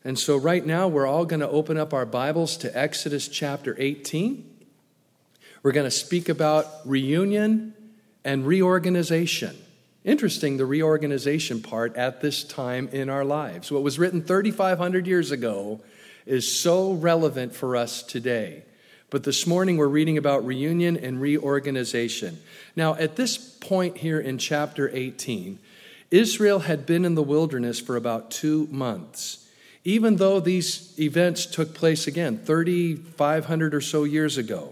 And so right now we're all going to open up our Bibles to Exodus chapter 18. We're going to speak about reunion and reorganization. Interesting, the reorganization part at this time in our lives. What was written 3,500 years ago is so relevant for us today. But this morning we're reading about reunion and reorganization. Now, at this point here in chapter 18, Israel had been in the wilderness for about 2 months. Even though these events took place again 3,500 or so years ago,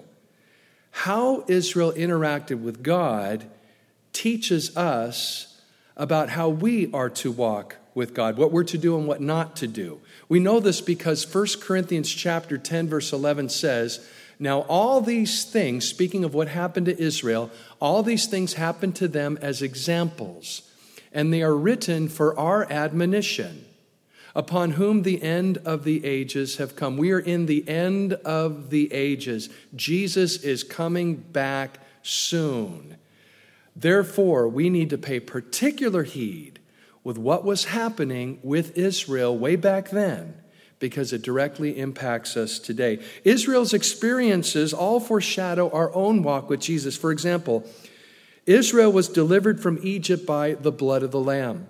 how Israel interacted with God teaches us about how we are to walk with God, what we're to do and what not to do. We know this because 1 Corinthians chapter 10, verse 11 says, "Now all these things," speaking of what happened to Israel, "all these things happened to them as examples, and they are written for our admonition, upon whom the end of the ages have come." We are in the end of the ages. Jesus is coming back soon. Therefore, we need to pay particular heed with what was happening with Israel way back then, because it directly impacts us today. Israel's experiences all foreshadow our own walk with Jesus. For example, Israel was delivered from Egypt by the blood of the Lamb.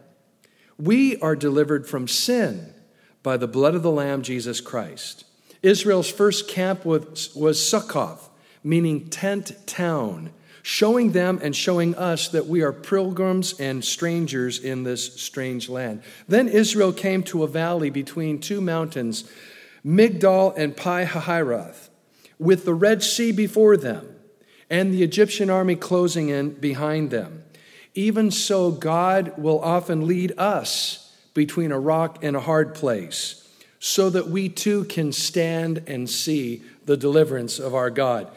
We are delivered from sin by the blood of the Lamb, Jesus Christ. Israel's first camp was Succoth, meaning tent town, showing them and showing us that we are pilgrims and strangers in this strange land. Then Israel came to a valley between two mountains, Migdal and Pi-hahiroth, with the Red Sea before them and the Egyptian army closing in behind them. Even so, God will often lead us between a rock and a hard place so that we too can stand and see the deliverance of our God.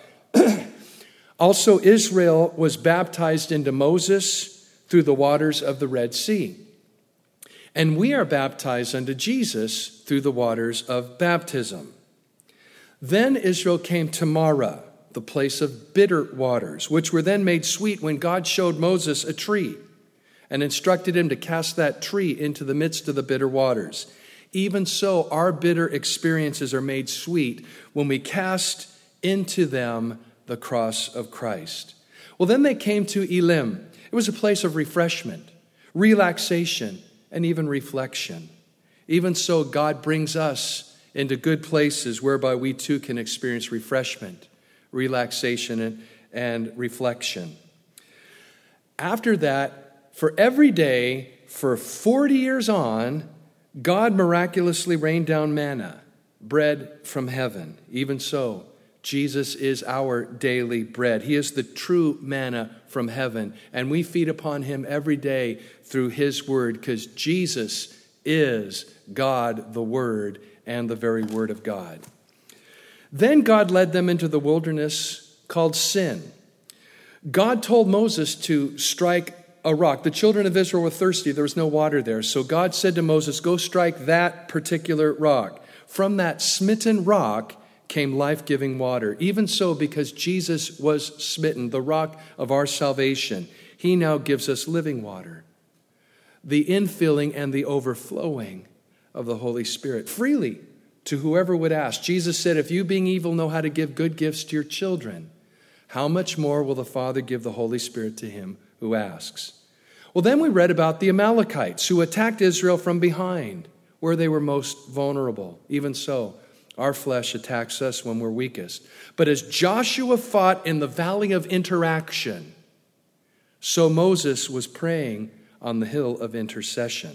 Also, Israel was baptized into Moses through the waters of the Red Sea. And we are baptized unto Jesus through the waters of baptism. Then Israel came to Marah, the place of bitter waters, which were then made sweet when God showed Moses a tree and instructed him to cast that tree into the midst of the bitter waters. Even so, our bitter experiences are made sweet when we cast into them the cross of Christ. Well, then they came to Elim. It was a place of refreshment, relaxation, and even reflection. Even so, God brings us into good places whereby we too can experience refreshment, relaxation, and reflection. After that, for every day, for 40 years on, God miraculously rained down manna, bread from heaven. Even so, Jesus is our daily bread. He is the true manna from heaven, and we feed upon him every day through his word, because Jesus is God, the Word, and the very Word of God. Then God led them into the wilderness called Sin. God told Moses to strike a rock. The children of Israel were thirsty. There was no water there. So God said to Moses, go strike that particular rock. From that smitten rock came life-giving water. Even so, because Jesus was smitten, the rock of our salvation, he now gives us living water, the infilling and the overflowing of the Holy Spirit freely to whoever would ask. Jesus said, if you being evil know how to give good gifts to your children, how much more will the Father give the Holy Spirit to him who asks? Well, then we read about the Amalekites who attacked Israel from behind, where they were most vulnerable. Even so, our flesh attacks us when we're weakest. But as Joshua fought in the valley of interaction, so Moses was praying on the hill of intercession.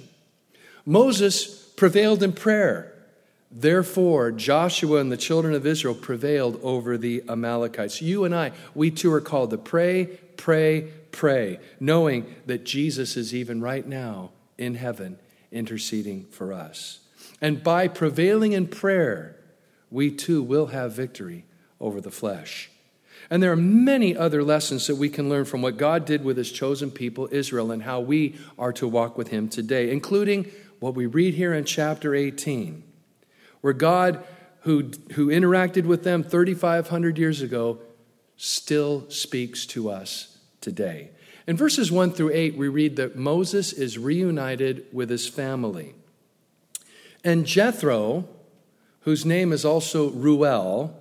Moses prevailed in prayer. Therefore, Joshua and the children of Israel prevailed over the Amalekites. You and I, we too are called to pray, pray, pray, knowing that Jesus is even right now in heaven interceding for us. And by prevailing in prayer, we too will have victory over the flesh. And there are many other lessons that we can learn from what God did with his chosen people, Israel, and how we are to walk with him today, including what we read here in chapter 18, where God, who interacted with them 3,500 years ago, still speaks to us today. In verses 1 through 8, we read that Moses is reunited with his family. And Jethro, whose name is also Reuel,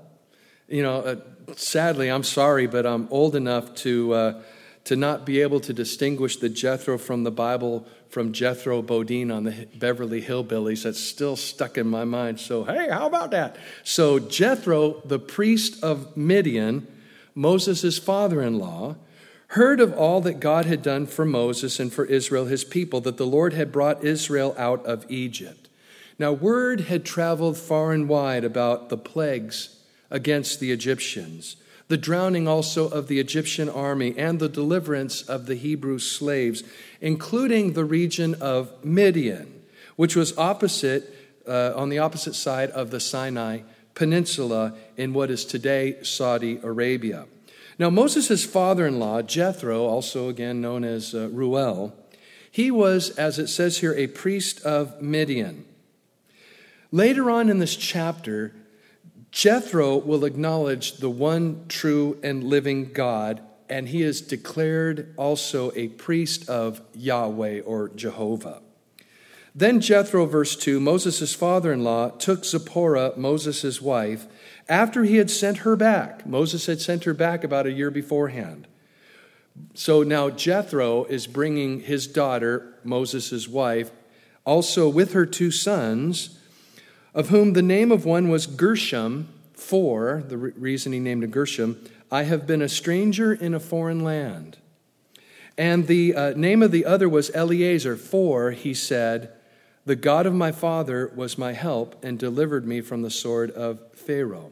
sadly, I'm sorry, but I'm old enough to not be able to distinguish the Jethro from the Bible from Jethro Bodine on the Beverly Hillbillies. That's still stuck in my mind. So, hey, how about that? So Jethro, the priest of Midian, Moses' father-in-law, heard of all that God had done for Moses and for Israel, his people, that the Lord had brought Israel out of Egypt. Now, word had traveled far and wide about the plagues against the Egyptians, the drowning also of the Egyptian army, and the deliverance of the Hebrew slaves, including the region of Midian, which was on the opposite side of the Sinai Peninsula in what is today Saudi Arabia. Now, Moses' father-in-law, Jethro, also again known as Reuel, he was, as it says here, a priest of Midian. Later on in this chapter, Jethro will acknowledge the one true and living God, and he is declared also a priest of Yahweh or Jehovah. Then Jethro, verse 2, Moses' father-in-law took Zipporah, Moses' wife, after he had sent her back. Moses had sent her back about a year beforehand. So now Jethro is bringing his daughter, Moses' wife, also with her 2 sons, of whom the name of one was Gershom, for, the reason he named it Gershom, I have been a stranger in a foreign land. And the name of the other was Eleazar, for, he said, the God of my father was my help and delivered me from the sword of Pharaoh.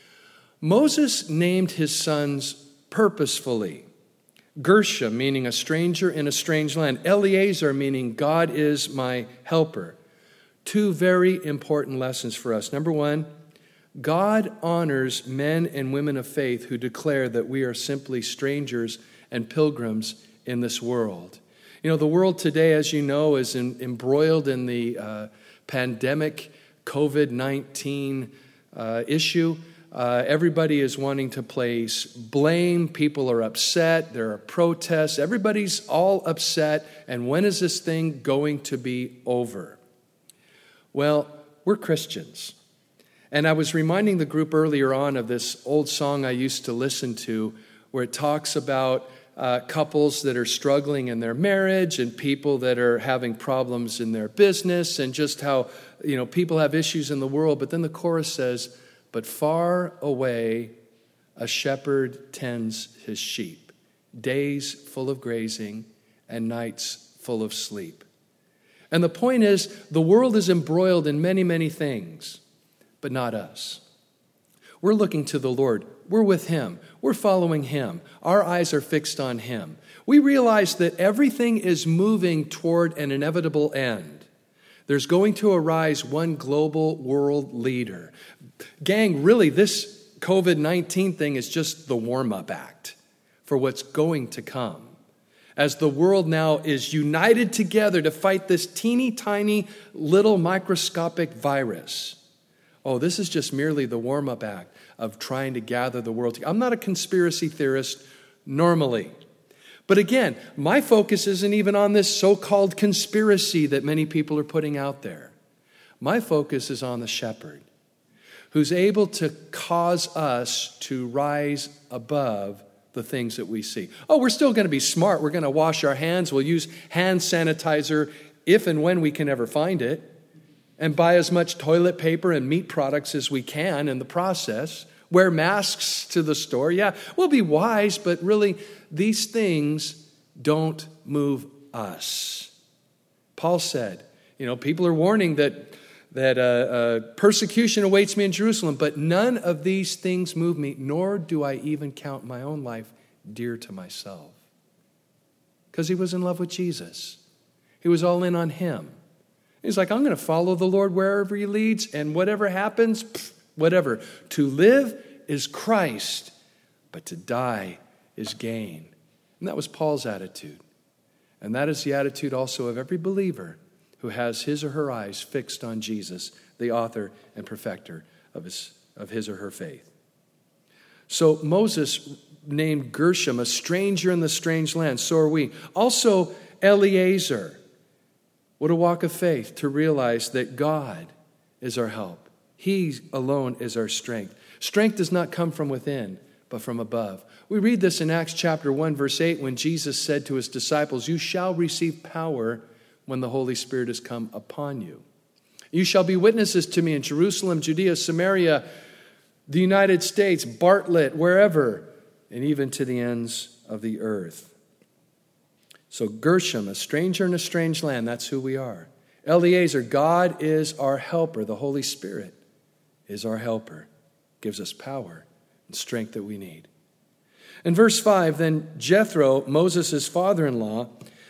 Moses named his sons purposefully. Gershom, meaning a stranger in a strange land. Eleazar, meaning God is my helper. 2 very important lessons for us. Number 1, God honors men and women of faith who declare that we are simply strangers and pilgrims in this world. The world today, as you know, is embroiled in the pandemic COVID-19 issue. Everybody is wanting to place blame. People are upset. There are protests. Everybody's all upset. And when is this thing going to be over? Well, we're Christians. And I was reminding the group earlier on of this old song I used to listen to where it talks about couples that are struggling in their marriage and people that are having problems in their business and just how, people have issues in the world. But then the chorus says, but far away a shepherd tends his sheep, days full of grazing and nights full of sleep. And the point is, the world is embroiled in many, many things, but not us. We're looking to the Lord. We're with Him. We're following Him. Our eyes are fixed on Him. We realize that everything is moving toward an inevitable end. There's going to arise one global world leader. Gang, really, this COVID-19 thing is just the warm-up act for what's going to come. As the world now is united together to fight this teeny tiny little microscopic virus. Oh, this is just merely the warm-up act of trying to gather the world together. I'm not a conspiracy theorist normally. But again, my focus isn't even on this so-called conspiracy that many people are putting out there. My focus is on the shepherd who's able to cause us to rise above the things that we see. Oh, we're still going to be smart. We're going to wash our hands. We'll use hand sanitizer if and when we can ever find it, and buy as much toilet paper and meat products as we can in the process. Wear masks to the store. Yeah, we'll be wise, but really, these things don't move us. Paul said, people are warning that persecution awaits me in Jerusalem, but none of these things move me, nor do I even count my own life dear to myself. Because he was in love with Jesus. He was all in on Him. He's like, I'm going to follow the Lord wherever He leads, and whatever happens, whatever. To live is Christ, but to die is gain. And that was Paul's attitude. And that is the attitude also of every believer who has his or her eyes fixed on Jesus, the author and perfecter of his or her faith. So Moses named Gershom a stranger in the strange land. So are we. Also Eleazar. What a walk of faith to realize that God is our help. He alone is our strength. Strength does not come from within, but from above. We read this in Acts chapter 1, verse 8, when Jesus said to his disciples, "You shall receive power when the Holy Spirit has come upon you. You shall be witnesses to me in Jerusalem, Judea, Samaria, the United States, Bartlett, wherever, and even to the ends of the earth." So Gershom, a stranger in a strange land, that's who we are. Eliezer, God is our helper. The Holy Spirit is our helper. Gives us power and strength that we need. In verse 5, then Jethro, Moses' father-in-law,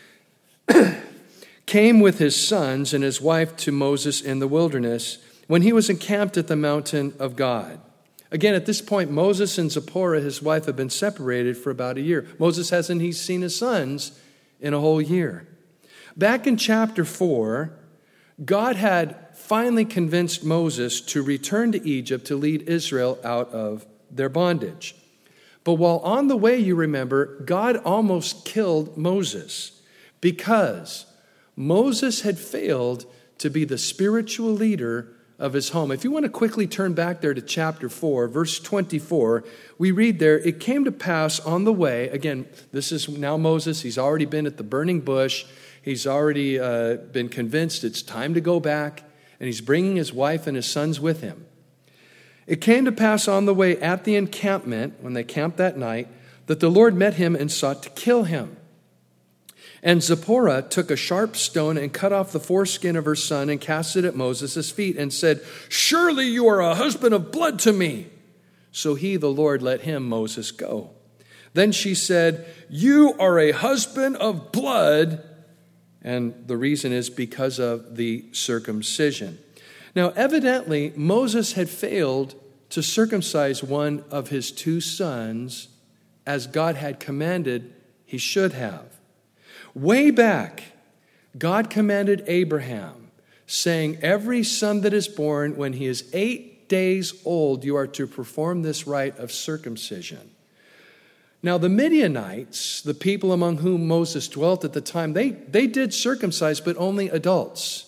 came with his sons and his wife to Moses in the wilderness when he was encamped at the mountain of God. Again, at this point, Moses and Zipporah, his wife, have been separated for about a year. Moses hasn't seen his sons in a whole year. Back in chapter 4, God had finally convinced Moses to return to Egypt to lead Israel out of their bondage. But while on the way, you remember, God almost killed Moses because Moses had failed to be the spiritual leader of his home. If you want to quickly turn back there to chapter 4, verse 24, we read there, "It came to pass on the way," again, this is now Moses, he's already been at the burning bush, he's already been convinced it's time to go back, and he's bringing his wife and his sons with him. "It came to pass on the way at the encampment," when they camped that night, "that the Lord met him and sought to kill him. And Zipporah took a sharp stone and cut off the foreskin of her son and cast it at Moses' feet and said, 'Surely you are a husband of blood to me.' So he, the Lord, let him, Moses, go. Then she said, 'You are a husband of blood.'" And the reason is because of the circumcision. Now, evidently, Moses had failed to circumcise one of his two sons as God had commanded he should have. Way back, God commanded Abraham, saying, "Every son that is born when he is 8 days old, you are to perform this rite of circumcision." Now, the Midianites, the people among whom Moses dwelt at the time, they did circumcise, but only adults.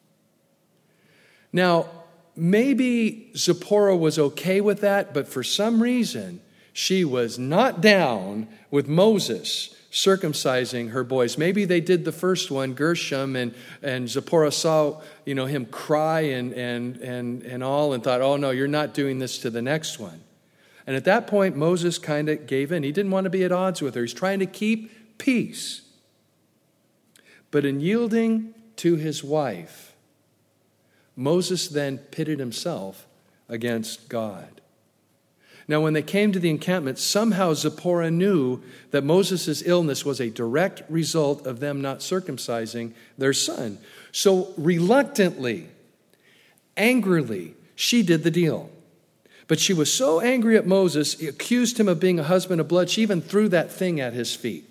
Now, maybe Zipporah was okay with that, but for some reason, she was not down with Moses circumcising her boys. Maybe they did the first one, Gershom, and Zipporah saw, him cry and all, and thought, "Oh no, you're not doing this to the next one." And at that point, Moses kind of gave in. He didn't want to be at odds with her. He's trying to keep peace. But in yielding to his wife, Moses then pitted himself against God. Now, when they came to the encampment, somehow Zipporah knew that Moses' illness was a direct result of them not circumcising their son. So reluctantly, angrily, she did the deal. But she was so angry at Moses, she accused him of being a husband of blood, she even threw that thing at his feet.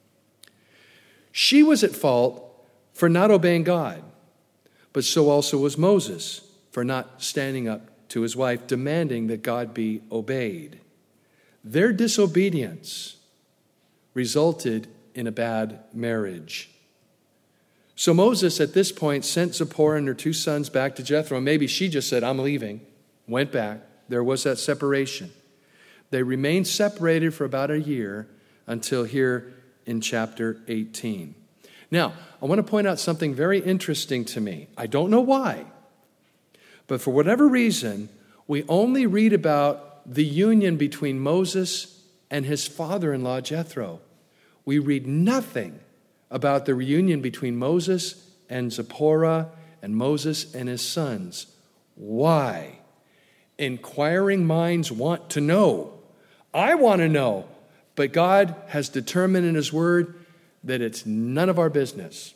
She was at fault for not obeying God, but so also was Moses for not standing up to his wife, demanding that God be obeyed. Their disobedience resulted in a bad marriage. So Moses, at this point, sent Zipporah and her two sons back to Jethro. Maybe she just said, "I'm leaving," went back. There was that separation. They remained separated for about a year until here in chapter 18. Now, I want to point out something very interesting to me. I don't know why, but for whatever reason, we only read about the union between Moses and his father-in-law, Jethro. We read nothing about the reunion between Moses and Zipporah and Moses and his sons. Why? Inquiring minds want to know. I want to know. But God has determined in his word that it's none of our business.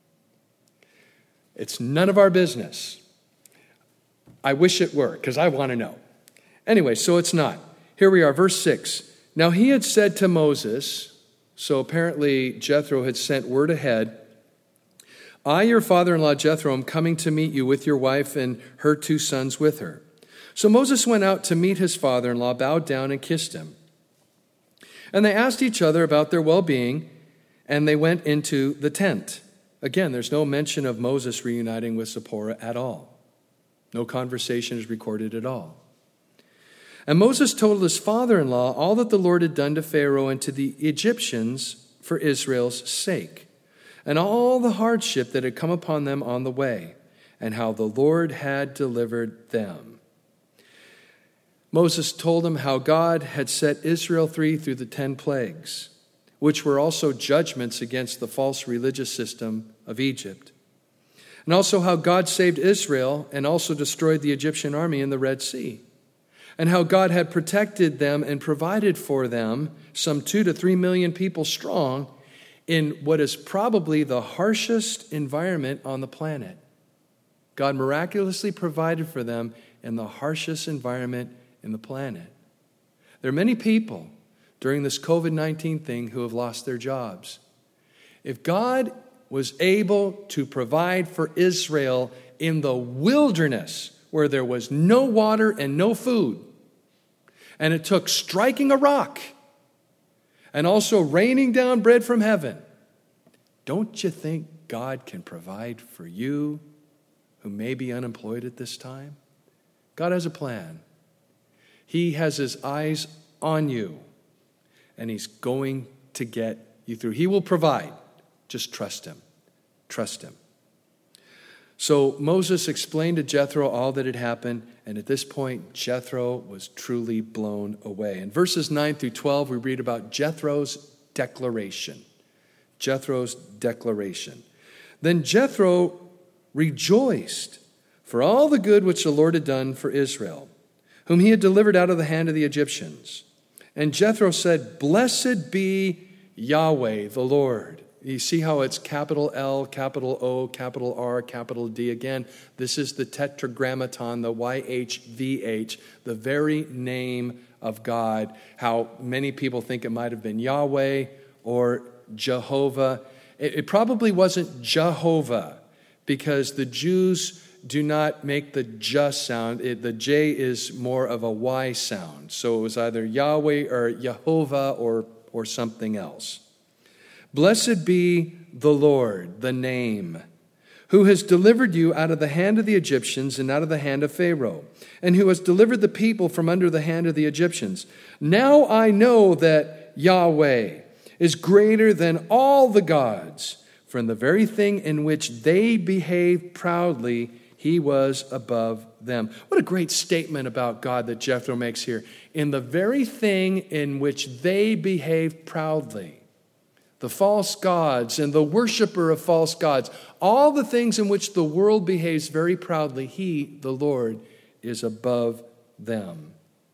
It's none of our business. I wish it were, because I want to know. Anyway, so it's not. Here we are, verse 6. Now he had said to Moses, so apparently Jethro had sent word ahead, "I, your father-in-law Jethro, am coming to meet you with your wife and her two sons with her." So Moses went out to meet his father-in-law, bowed down and kissed him. And they asked each other about their well-being, and they went into the tent. Again, there's no mention of Moses reuniting with Zipporah at all. No conversation is recorded at all. And Moses told his father-in-law all that the Lord had done to Pharaoh and to the Egyptians for Israel's sake, and all the hardship that had come upon them on the way, and how the Lord had delivered them. Moses told him how God had set Israel free through the 10 plagues, which were also judgments against the false religious system of Egypt. And also how God saved Israel and also destroyed the Egyptian army in the Red Sea. And how God had protected them and provided for them, some 2 to 3 million people strong, in what is probably the harshest environment on the planet. God miraculously provided for them in the harshest environment in the planet. There are many people during this COVID-19 thing who have lost their jobs. If God was able to provide for Israel in the wilderness where there was no water and no food, and it took striking a rock and also raining down bread from heaven, don't you think God can provide for you who may be unemployed at this time? God has a plan. He has his eyes on you, and he's going to get you through. He will provide. Just trust him. Trust him. So Moses explained to Jethro all that had happened, and at this point, Jethro was truly blown away. In verses 9 through 12, we read about Jethro's declaration. Jethro's declaration. Then Jethro rejoiced for all the good which the Lord had done for Israel, whom he had delivered out of the hand of the Egyptians. And Jethro said, "Blessed be Yahweh, the Lord." You see how it's capital L, capital O, capital R, capital D. Again, this is the tetragrammaton, the YHVH, the very name of God. How many people think it might have been Yahweh or Jehovah. It probably wasn't Jehovah, because the Jews do not make the J sound. The J is more of a Y sound. So it was either Yahweh or Jehovah or something else. Blessed be the Lord, the name, who has delivered you out of the hand of the Egyptians and out of the hand of Pharaoh, and who has delivered the people from under the hand of the Egyptians. Now I know that Yahweh is greater than all the gods, for in the very thing in which they behaved proudly, he was above them. What a great statement about God that Jethro makes here. In the very thing in which they behaved proudly. The false gods and the worshiper of false gods, all the things in which the world behaves very proudly, he, the Lord, is above them.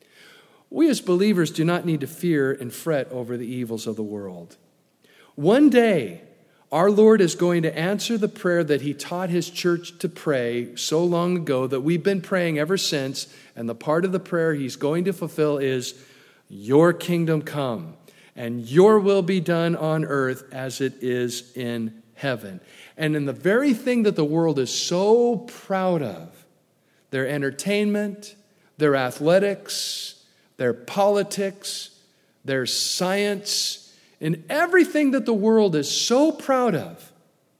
We as believers do not need to fear and fret over the evils of the world. One day, our Lord is going to answer the prayer that he taught his church to pray so long ago that we've been praying ever since, and the part of the prayer he's going to fulfill is, "Your kingdom come, and your will be done on earth as it is in heaven." And in the very thing that the world is so proud of, their entertainment, their athletics, their politics, their science, in everything that the world is so proud of,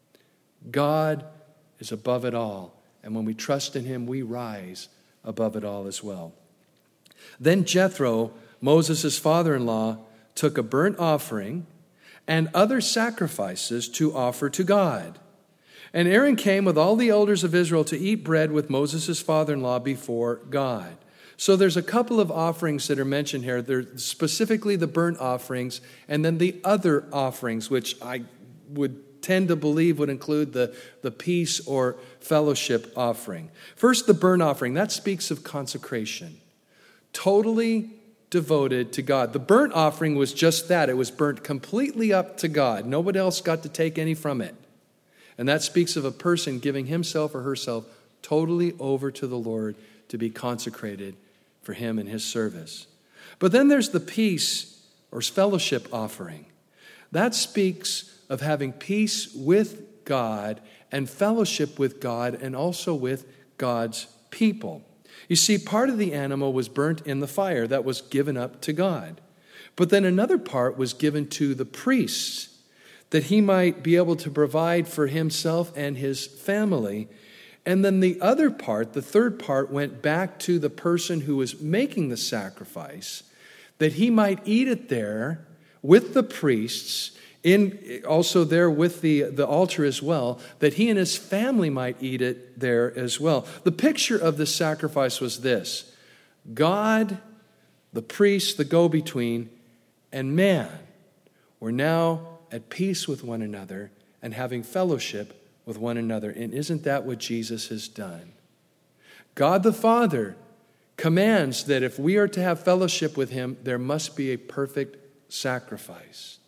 God is above it all. And when we trust in him, we rise above it all as well. Then Jethro, Moses' father-in-law, took a burnt offering and other sacrifices to offer to God. And Aaron came with all the elders of Israel to eat bread with Moses' father-in-law before God. So there's a couple of offerings that are mentioned here. There's specifically the burnt offerings and then the other offerings, which I would tend to believe would include the peace or fellowship offering. First, the burnt offering. That speaks of consecration. Totally devoted to God. The burnt offering was just that. It was burnt completely up to God. Nobody else got to take any from it. And that speaks of a person giving himself or herself totally over to the Lord to be consecrated for him and his service. But then there's the peace or fellowship offering. That speaks of having peace with God and fellowship with God and also with God's people. You see, part of the animal was burnt in the fire that was given up to God. But then another part was given to the priests that he might be able to provide for himself and his family. And then the other part, the third part, went back to the person who was making the sacrifice, that he might eat it there with the priests, also there with the altar as well, that he and his family might eat it there as well. The picture of this sacrifice was this: God, the priest, the go-between, and man were now at peace with one another and having fellowship with one another. And isn't that what Jesus has done? God the Father commands that if we are to have fellowship with him, there must be a perfect sacrifice.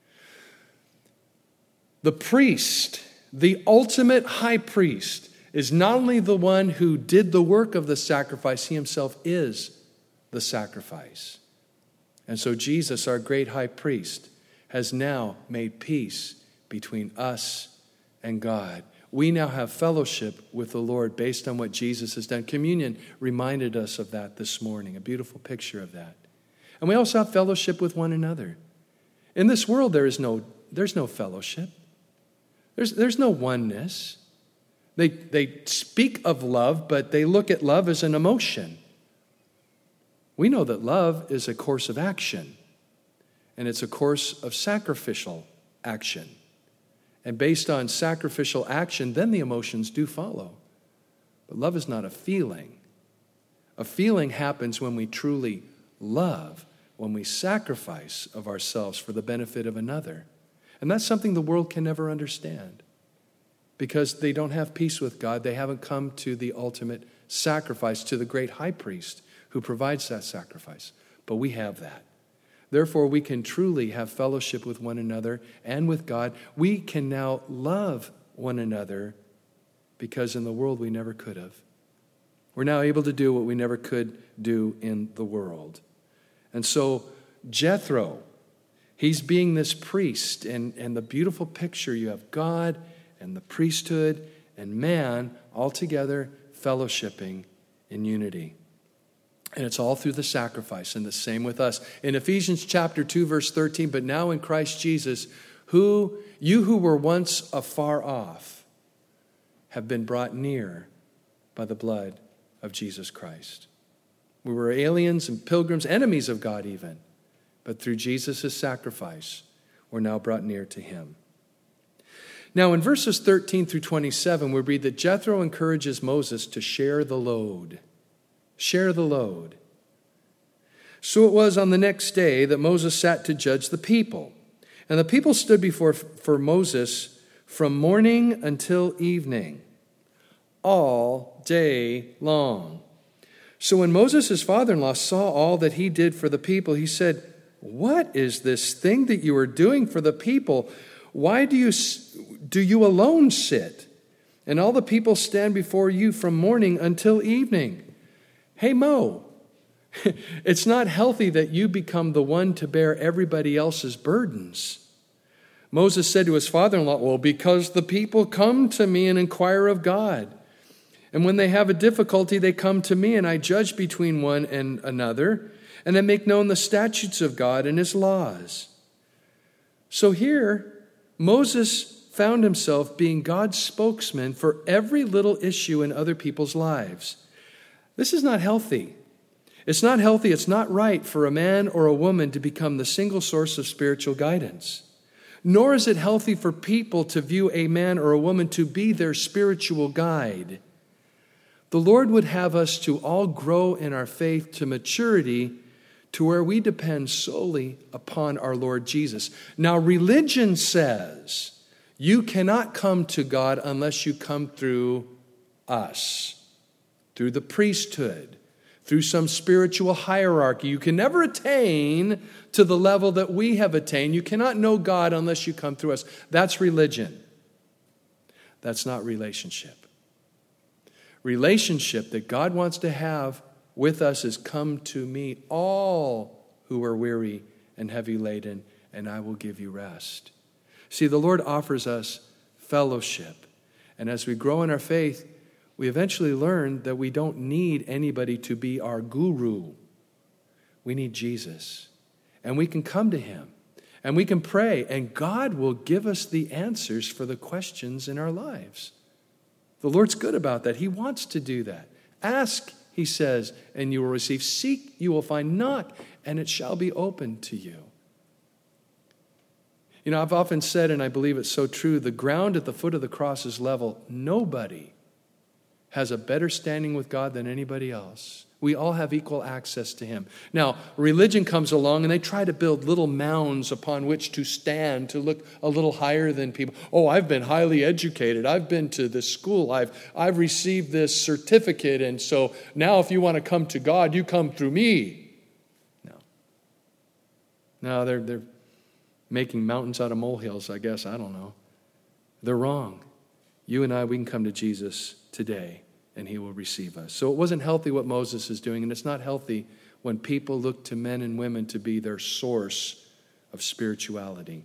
The priest, the ultimate high priest, is not only the one who did the work of the sacrifice, he himself is the sacrifice. And so Jesus, our great high priest, has now made peace between us and God. We now have fellowship with the Lord based on what Jesus has done. Communion reminded us of that this morning, a beautiful picture of that. And we also have fellowship with one another. In this world, there's no fellowship. There's no oneness. They speak of love, but they look at love as an emotion. We know that love is a course of action, and it's a course of sacrificial action. And based on sacrificial action, then the emotions do follow. But love is not a feeling. A feeling happens when we truly love, when we sacrifice of ourselves for the benefit of another. And that's something the world can never understand, because they don't have peace with God. They haven't come to the ultimate sacrifice, to the great high priest who provides that sacrifice. But we have that. Therefore, we can truly have fellowship with one another and with God. We can now love one another, because in the world we never could have. We're now able to do what we never could do in the world. And so Jethro, he's being this priest, and the beautiful picture, you have God and the priesthood and man all together fellowshipping in unity. And it's all through the sacrifice, and the same with us. In Ephesians chapter 2, verse 13, but now in Christ Jesus, you who were once afar off have been brought near by the blood of Jesus Christ. We were aliens and pilgrims, enemies of God even. But through Jesus' sacrifice, we're now brought near to him. Now in verses 13 through 27, we read that Jethro encourages Moses to share the load. Share the load. So it was on the next day that Moses sat to judge the people. And the people stood before Moses from morning until evening, all day long. So when Moses, his father-in-law, saw all that he did for the people, he said, "What is this thing that you are doing for the people? Why do you alone sit, and all the people stand before you from morning until evening?" Hey, Mo, it's not healthy that you become the one to bear everybody else's burdens. Moses said to his father-in-law, "Well, because the people come to me and inquire of God. And when they have a difficulty, they come to me, and I judge between one and another, and I make known the statutes of God and his laws." So here, Moses found himself being God's spokesman for every little issue in other people's lives. This is not healthy. It's not healthy, it's not right for a man or a woman to become the single source of spiritual guidance. Nor is it healthy for people to view a man or a woman to be their spiritual guide. The Lord would have us to all grow in our faith to maturity, to where we depend solely upon our Lord Jesus. Now, religion says you cannot come to God unless you come through us, through the priesthood, through some spiritual hierarchy. You can never attain to the level that we have attained. You cannot know God unless you come through us. That's religion. That's not relationship. Relationship that God wants to have with us is, "Come to me, all who are weary and heavy laden, and I will give you rest." See, the Lord offers us fellowship. And as we grow in our faith, we eventually learn that we don't need anybody to be our guru. We need Jesus. And we can come to him. And we can pray. And God will give us the answers for the questions in our lives. The Lord's good about that. He wants to do that. Ask, he says, and you will receive. Seek, you will find. Knock, and it shall be opened to you. You know, I've often said, and I believe it's so true, the ground at the foot of the cross is level. Nobody has a better standing with God than anybody else. We all have equal access to him. Now, religion comes along and they try to build little mounds upon which to stand to look a little higher than people. Oh, I've been highly educated. I've been to this school. I've received this certificate. And so now if you want to come to God, you come through me. No, they're making mountains out of molehills, I guess. I don't know. They're wrong. You and I, we can come to Jesus today, and he will receive us. So it wasn't healthy what Moses is doing, and it's not healthy when people look to men and women to be their source of spirituality.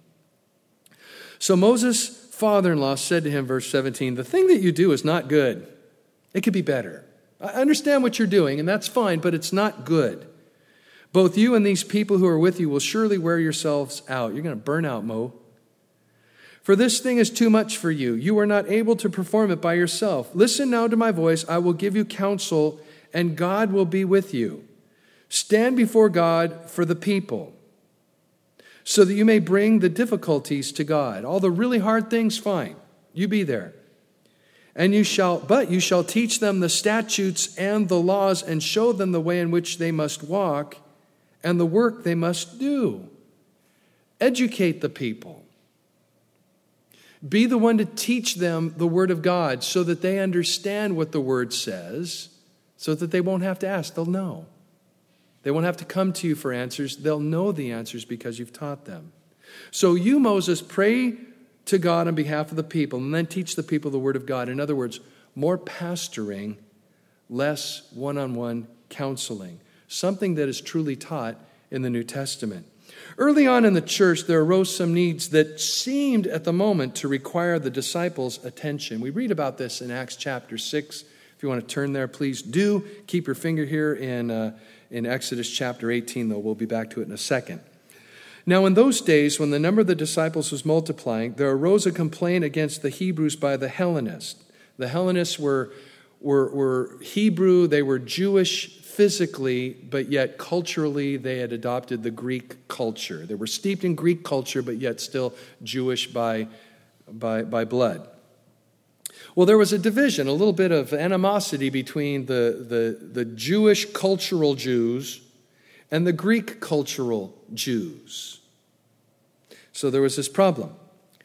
So Moses' father-in-law said to him, verse 17, the thing that you do is not good. It could be better. I understand what you're doing, and that's fine, but it's not good. Both you and these people who are with you will surely wear yourselves out. You're going to burn out, Mo. For this thing is too much for you. You are not able to perform it by yourself. Listen now to my voice. I will give you counsel, and God will be with you. Stand before God for the people, so that you may bring the difficulties to God. All the really hard things, fine. You be there. And you shall teach them the statutes and the laws, and show them the way in which they must walk, and the work they must do. Educate the people. Be the one to teach them the Word of God so that they understand what the Word says, so that they won't have to ask. They'll know. They won't have to come to you for answers. They'll know the answers because you've taught them. So you, Moses, pray to God on behalf of the people and then teach the people the Word of God. In other words, more pastoring, less one-on-one counseling. Something that is truly taught in the New Testament. Early on in the church, there arose some needs that seemed at the moment to require the disciples' attention. We read about this in Acts chapter 6. If you want to turn there, please do. Keep your finger here in Exodus chapter 18, though. We'll be back to it in a second. Now, in those days, when the number of the disciples was multiplying, there arose a complaint against the Hebrews by the Hellenists. The Hellenists were Hebrew. They were Jewish physically, but yet culturally they had adopted the Greek culture. They were steeped in Greek culture, but yet still Jewish by blood. Well, there was a division, a little bit of animosity between the Jewish cultural Jews and the Greek cultural Jews. So there was this problem.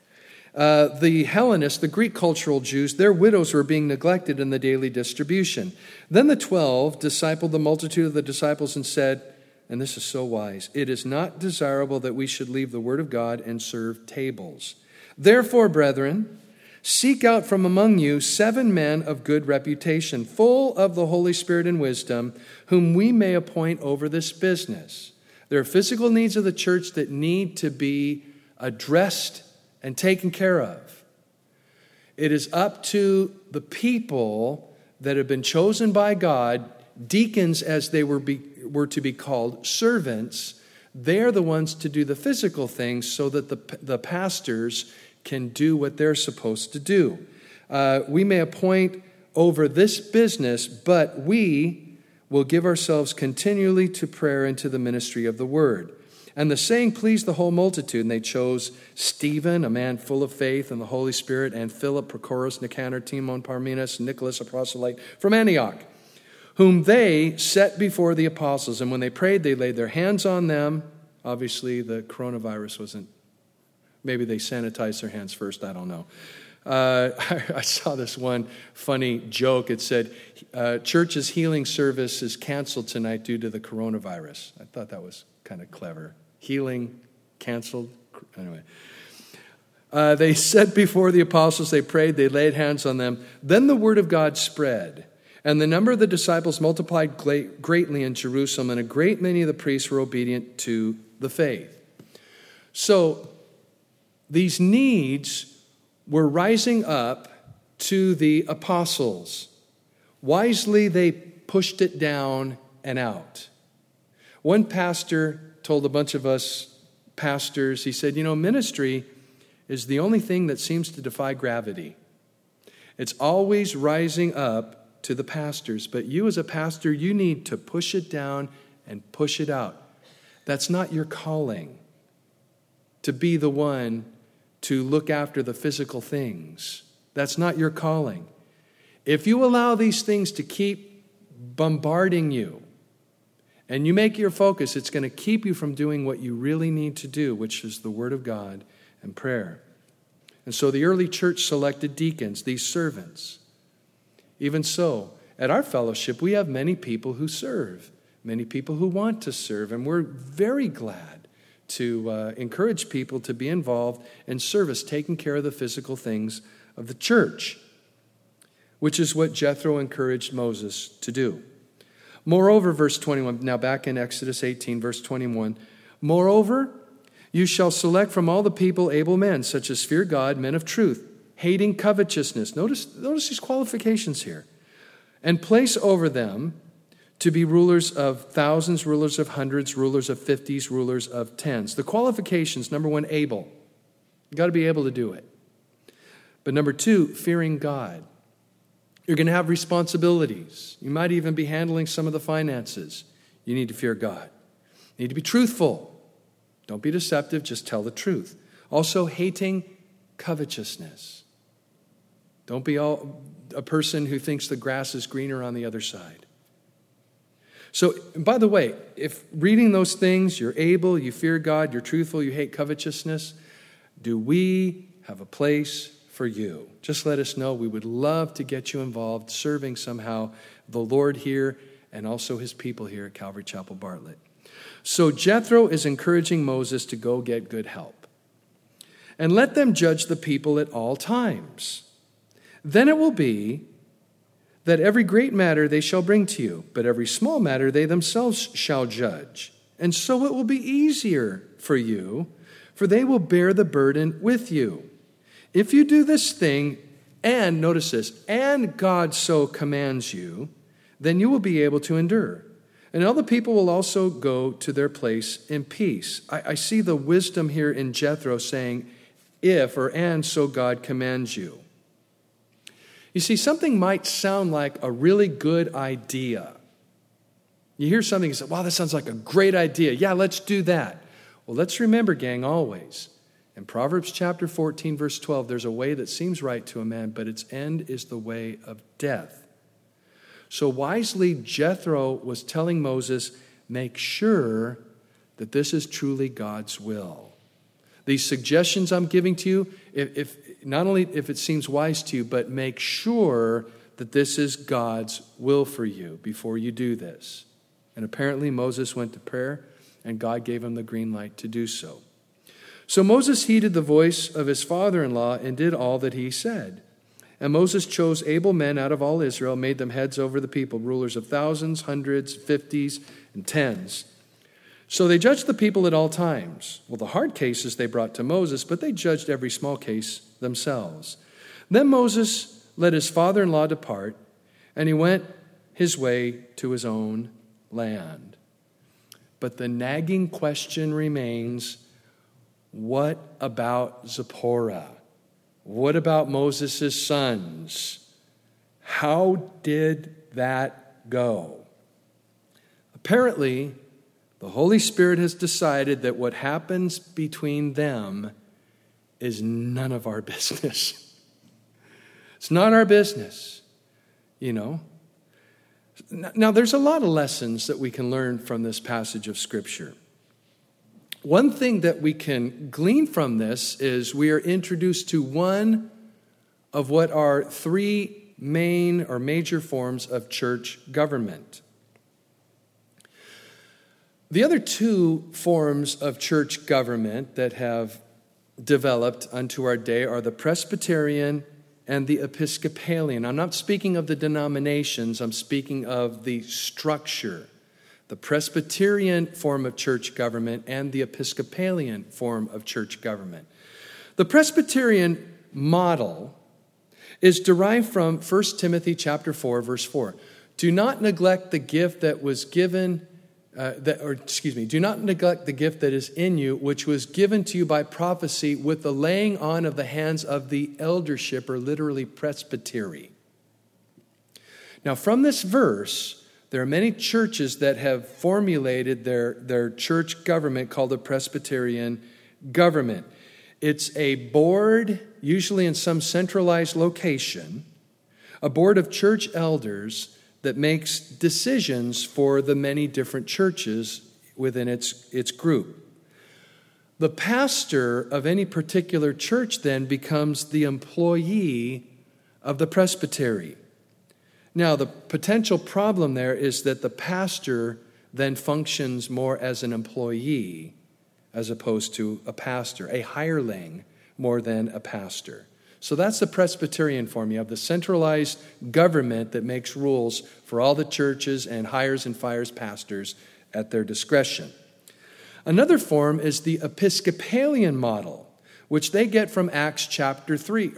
The Hellenists, the Greek cultural Jews, their widows were being neglected in the daily distribution. Then the 12 discipled the multitude of the disciples and said, and this is so wise, it is not desirable that we should leave the word of God and serve tables. Therefore, brethren, seek out from among you 7 men of good reputation, full of the Holy Spirit and wisdom, whom we may appoint over this business. There are physical needs of the church that need to be addressed and taken care of. It is up to the people that have been chosen by God, deacons as they were to be called, servants. They're the ones to do the physical things so that the pastors can do what they're supposed to do. We may appoint over this business, but we will give ourselves continually to prayer and to the ministry of the word. And the saying pleased the whole multitude, and they chose Stephen, a man full of faith and the Holy Spirit, and Philip, Prochorus, Nicanor, Timon, Parmenas, Nicholas, a proselyte from Antioch, whom they set before the apostles. And when they prayed, they laid their hands on them. Obviously, the coronavirus wasn't, maybe they sanitized their hands first, I don't know. I saw this one funny joke. It said, church's healing service is canceled tonight due to the coronavirus. I thought that was kind of clever. Healing, canceled. Anyway. They set before the apostles, they prayed, they laid hands on them. Then the word of God spread, and the number of the disciples multiplied greatly in Jerusalem, and a great many of the priests were obedient to the faith. So these needs were rising up to the apostles. Wisely, they pushed it down and out. One pastor told a bunch of us pastors, he said, ministry is the only thing that seems to defy gravity. It's always rising up to the pastors. But you as a pastor, you need to push it down and push it out. That's not your calling, to be the one to look after the physical things. That's not your calling. If you allow these things to keep bombarding you, and you make your focus, it's going to keep you from doing what you really need to do, which is the Word of God and prayer. And so the early church selected deacons, these servants. Even so, at our fellowship, we have many people who serve, many people who want to serve, and we're very glad to encourage people to be involved in service, taking care of the physical things of the church, which is what Jethro encouraged Moses to do. Moreover, verse 21, now back in Exodus 18, verse 21, moreover, you shall select from all the people able men, such as fear God, men of truth, hating covetousness. Notice these qualifications here. And place over them to be rulers of thousands, rulers of hundreds, rulers of 50s, rulers of tens. The qualifications, number one, able. You've got to be able to do it. But number two, fearing God. You're going to have responsibilities. You might even be handling some of the finances. You need to fear God. You need to be truthful. Don't be deceptive, just tell the truth. Also, hating covetousness. Don't be a person who thinks the grass is greener on the other side. So, by the way, if reading those things, you're able, you fear God, you're truthful, you hate covetousness, do we have a place for you? Just let us know. We would love to get you involved, serving somehow the Lord here and also his people here at Calvary Chapel Bartlett. So Jethro is encouraging Moses to go get good help. And let them judge the people at all times. Then it will be that every great matter they shall bring to you, but every small matter they themselves shall judge. And so it will be easier for you, for they will bear the burden with you. If you do this thing, and notice this, and God so commands you, then you will be able to endure. And all the people will also go to their place in peace. I see the wisdom here in Jethro saying, if or and so God commands you. You see, something might sound like a really good idea. You hear something and say, wow, that sounds like a great idea. Yeah, let's do that. Well, let's remember, gang, always, in Proverbs chapter 14, verse 12, there's a way that seems right to a man, but its end is the way of death. So wisely, Jethro was telling Moses, make sure that this is truly God's will. These suggestions I'm giving to you, if not only if it seems wise to you, but make sure that this is God's will for you before you do this. And apparently Moses went to prayer, and God gave him the green light to do so. So Moses heeded the voice of his father-in-law and did all that he said. And Moses chose able men out of all Israel, made them heads over the people, rulers of thousands, hundreds, 50s, and tens. So they judged the people at all times. Well, the hard cases they brought to Moses, but they judged every small case themselves. Then Moses let his father-in-law depart, and he went his way to his own land. But the nagging question remains, what about Zipporah? What about Moses' sons? How did that go? Apparently, the Holy Spirit has decided that what happens between them is none of our business. It's not our business, you know. Now, there's a lot of lessons that we can learn from this passage of Scripture. One thing that we can glean from this is we are introduced to one of what are three main or major forms of church government. The other two forms of church government that have developed unto our day are the Presbyterian and the Episcopalian. I'm not speaking of the denominations, I'm speaking of the structure. The Presbyterian form of church government and the Episcopalian form of church government. The Presbyterian model is derived from 1 Timothy chapter 4, verse 4. Do not neglect the gift that was given do not neglect the gift that is in you, which was given to you by prophecy with the laying on of the hands of the eldership, or literally presbytery. Now, from this verse, there are many churches that have formulated their church government called the Presbyterian government. It's a board, usually in some centralized location, a board of church elders that makes decisions for the many different churches within its group. The pastor of any particular church then becomes the employee of the presbytery. Now, the potential problem there is that the pastor then functions more as an employee as opposed to a pastor, a hireling more than a pastor. So that's the Presbyterian form. You have the centralized government that makes rules for all the churches and hires and fires pastors at their discretion. Another form is the Episcopalian model, which they get from Acts chapter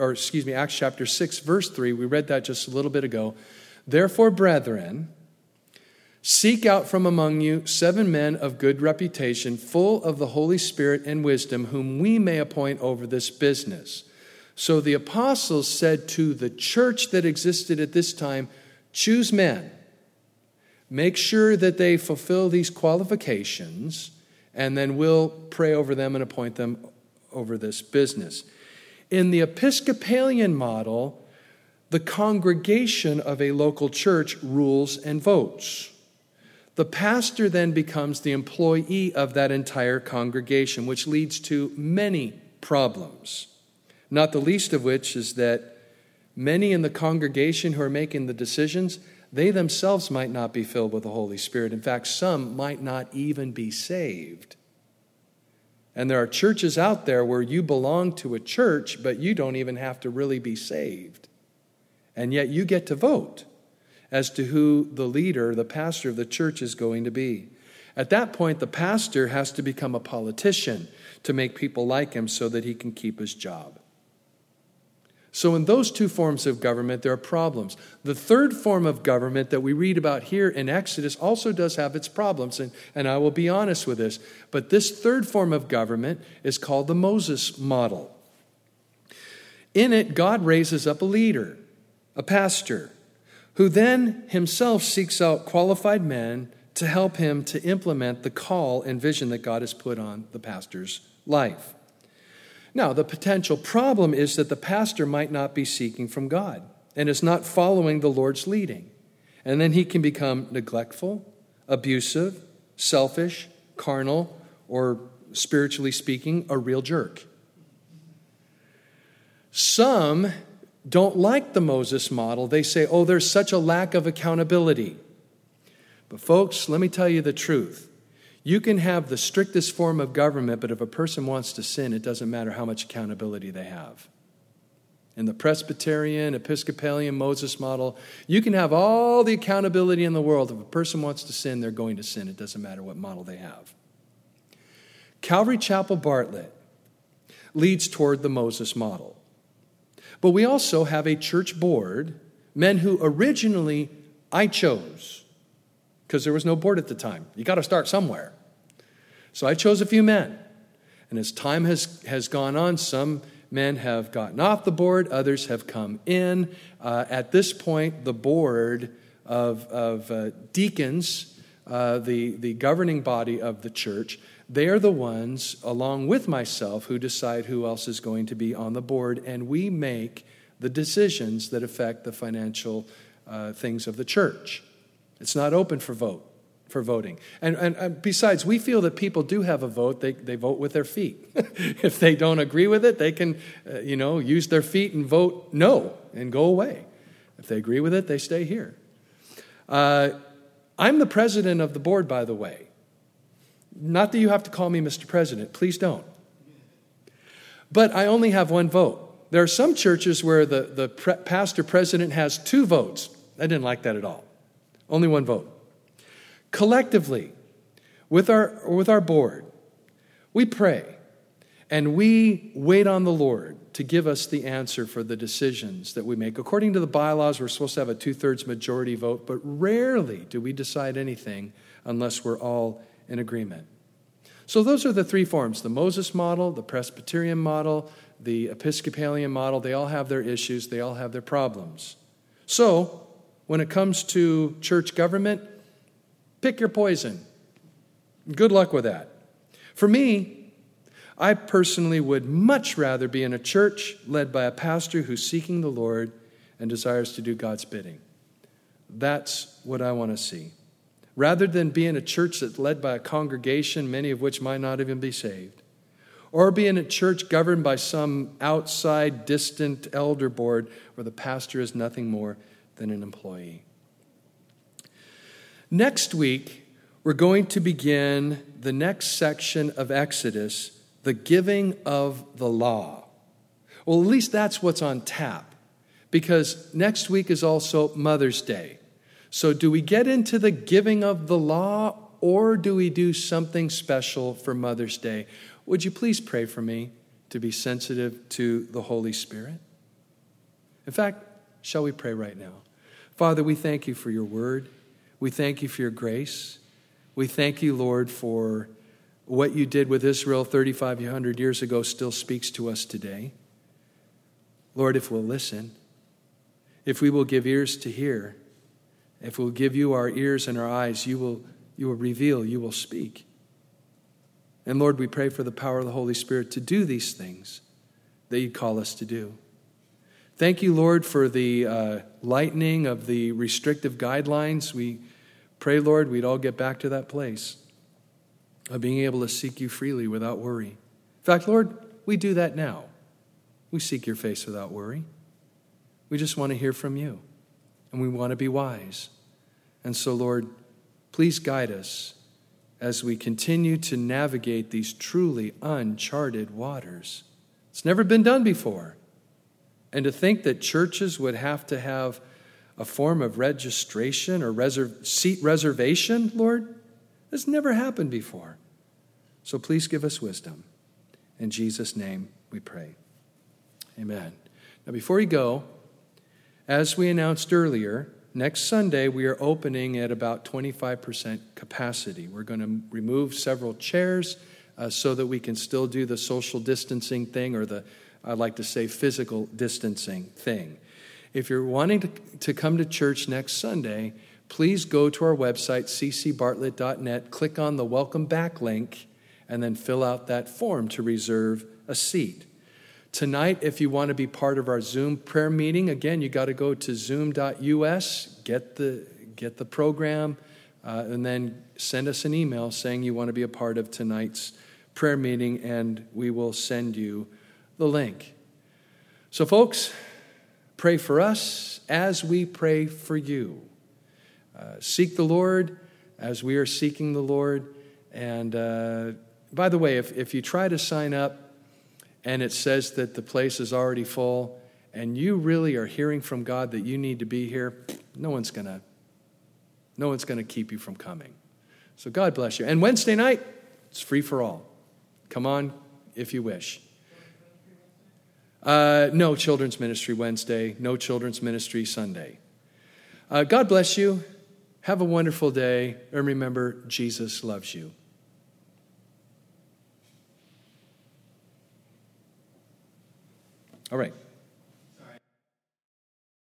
6, verse 3. We read that just a little bit ago. Therefore, brethren, seek out from among you 7 men of good reputation, full of the Holy Spirit and wisdom, whom we may appoint over this business. So the apostles said to the church that existed at this time, choose men. Make sure that they fulfill these qualifications, and then we'll pray over them and appoint them over this business. In the Episcopalian model, the congregation of a local church rules and votes. The pastor then becomes the employee of that entire congregation, which leads to many problems. Not the least of which is that many in the congregation who are making the decisions, they themselves might not be filled with the Holy Spirit. In fact, some might not even be saved. And there are churches out there where you belong to a church, but you don't even have to really be saved. And yet you get to vote as to who the leader, the pastor of the church is going to be. At that point, the pastor has to become a politician to make people like him so that he can keep his job. So in those two forms of government, there are problems. The third form of government that we read about here in Exodus also does have its problems, and I will be honest with this. But this third form of government is called the Moses model. In it, God raises up a leader, a pastor, who then himself seeks out qualified men to help him to implement the call and vision that God has put on the pastor's life. Now, the potential problem is that the pastor might not be seeking from God and is not following the Lord's leading. And then he can become neglectful, abusive, selfish, carnal, or spiritually speaking, a real jerk. Some don't like the Moses model. They say, oh, there's such a lack of accountability. But folks, let me tell you the truth. You can have the strictest form of government, but if a person wants to sin, it doesn't matter how much accountability they have. In the Presbyterian, Episcopalian, Moses model, you can have all the accountability in the world. If a person wants to sin, they're going to sin. It doesn't matter what model they have. Calvary Chapel Bartlett leads toward the Moses model. But we also have a church board, men who originally I chose, because there was no board at the time. You got to start somewhere. So I chose a few men. And as time has gone on, some men have gotten off the board, others have come in. At this point, the board of deacons, the governing body of the church, they are the ones, along with myself, who decide who else is going to be on the board, and we make the decisions that affect the financial things of the church. It's not open for voting. And besides, we feel that people do have a vote. They vote with their feet. If they don't agree with it, they can, use their feet and vote no and go away. If they agree with it, they stay here. I'm the president of the board, by the way. Not that you have to call me Mr. President. Please don't. But I only have one vote. There are some churches where the pastor president has 2 votes. I didn't like that at all. Only one vote. Collectively, with our board, we pray. And we wait on the Lord to give us the answer for the decisions that we make. According to the bylaws, we're supposed to have a 2/3 majority vote, but rarely do we decide anything unless we're all in agreement. So those are the three forms: the Moses model, the Presbyterian model, the Episcopalian model. They all have their issues. They all have their problems. So when it comes to church government, pick your poison. Good luck with that. For me, I personally would much rather be in a church led by a pastor who's seeking the Lord and desires to do God's bidding. That's what I want to see. Rather than be in a church that's led by a congregation, many of which might not even be saved, or be in a church governed by some outside, distant elder board where the pastor is nothing more than an employee. Next week, we're going to begin the next section of Exodus, the giving of the law. Well, at least that's what's on tap, because next week is also Mother's Day. So do we get into the giving of the law, or do we do something special for Mother's Day? Would you please pray for me to be sensitive to the Holy Spirit? In fact, shall we pray right now? Father, we thank you for your word. We thank you for your grace. We thank you, Lord, for what you did with Israel 3,500 years ago still speaks to us today. Lord, if we'll listen, if we will give ears to hear, if we'll give you our ears and our eyes, you will reveal, you will speak. And Lord, we pray for the power of the Holy Spirit to do these things that you call us to do. Thank you, Lord, for the lightening of the restrictive guidelines. We pray, Lord, we'd all get back to that place of being able to seek you freely without worry. In fact, Lord, we do that now. We seek your face without worry. We just want to hear from you, and we want to be wise. And so, Lord, please guide us as we continue to navigate these truly uncharted waters. It's never been done before. And to think that churches would have to have a form of registration or seat reservation, Lord, this never happened before. So please give us wisdom. In Jesus' name we pray. Amen. Now before you go, as we announced earlier, next Sunday we are opening at about 25% capacity. We're going to remove several chairs so that we can still do the social distancing thing, or I like to say physical distancing thing. If you're wanting to come to church next Sunday, please go to our website, ccbartlett.net, click on the Welcome Back link, and then fill out that form to reserve a seat. Tonight, if you want to be part of our Zoom prayer meeting, again, you got to go to zoom.us, get the program, and then send us an email saying you want to be a part of tonight's prayer meeting, and we will send you the link. So, folks, pray for us as we pray for you. Seek the Lord as we are seeking the Lord. And by the way, if you try to sign up and it says that the place is already full and you really are hearing from God that you need to be here, no one's going to keep you from coming. So God bless you. And Wednesday night, it's free for all. Come on if you wish. No children's ministry Wednesday, no children's ministry Sunday. God bless you. Have a wonderful day. And remember, Jesus loves you. All right.